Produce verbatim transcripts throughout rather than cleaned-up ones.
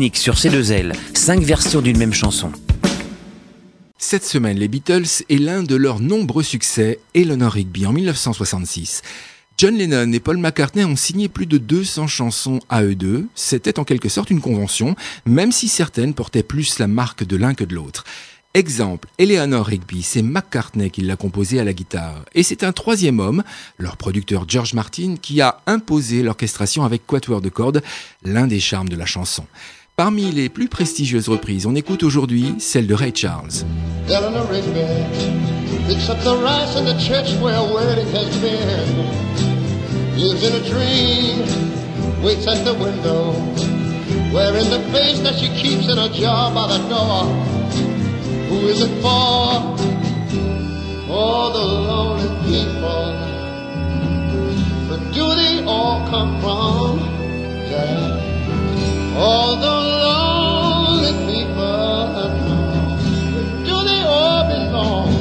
unique sur C deux L, cinq versions d'une même chanson. Cette semaine, les Beatles et l'un de leurs nombreux succès, Eleanor Rigby en dix-neuf cent soixante-six. John Lennon et Paul McCartney ont signé plus de deux cents chansons à eux deux. C'était en quelque sorte une convention, même si certaines portaient plus la marque de l'un que de l'autre. Exemple, Eleanor Rigby, c'est McCartney qui l'a composée à la guitare. Et c'est un troisième homme, leur producteur George Martin, qui a imposé l'orchestration avec quatuor de cordes, l'un des charmes de la chanson. Parmi les plus prestigieuses reprises, on écoute aujourd'hui celle de Ray Charles. Eleanor Rigby picks up the rice in the church where a wedding has been. Lives in a dream, waits at the window, wearing the face that she keeps in a jar by the door. Who is it for? For the lonely people. But do they all come from? Yeah. All the lonely people. But do they all belong?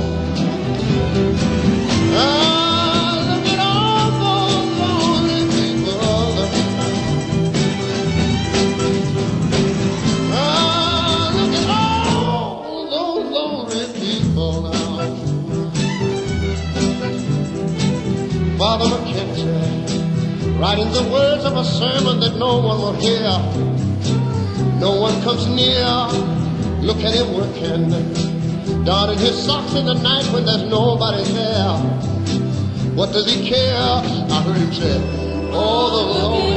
Ah, look at all those lonely people. Ah, look at all those lonely people now. Father McKenzie, writing the words of a sermon that no one will hear. No one comes near, look at him working, darning his socks in the night when there's nobody there. What does he care? I heard him say, all the lonely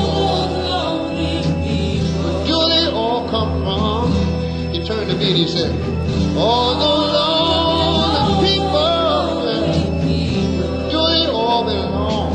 people. Where do they all come from? He turned to me and he said, all the lonely people. Where do they all belong?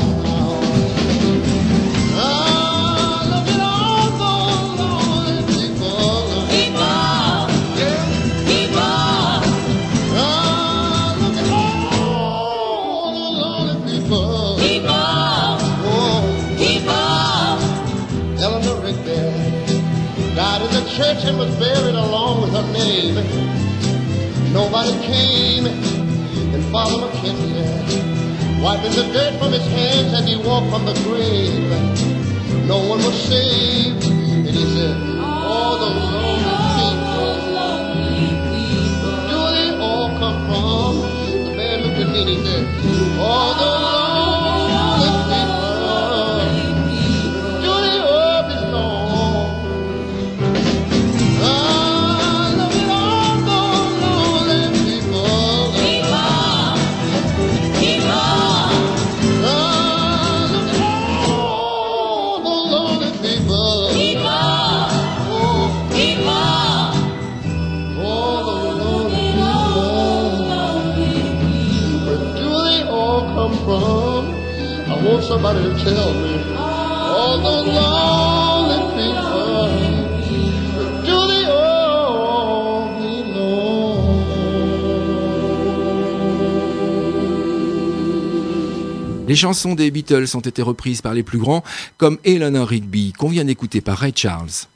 Ah, look at all those lonely people. People, yeah, people. Ah, look at all the lonely people. People, oh, people. Eleanor Rigby died in the church and was buried along with her name. Nobody came, and Father McKenzie, wiping the dirt from his hands as he walked from the grave. No one was saved, and he said, all the lonely people. Do they all come from? The man looked at me and he said, all the lonely people. Do they all belong? Ah, look at all those lonely people. People, people. Ah, look at all the lonely people. People, oh, people. All the lonely people. Where do they all come from? I want somebody to tell me. All the lonely people. Where do they all belong? Les chansons des Beatles ont été reprises par les plus grands, comme Eleanor Rigby, qu'on vient d'écouter par Ray Charles.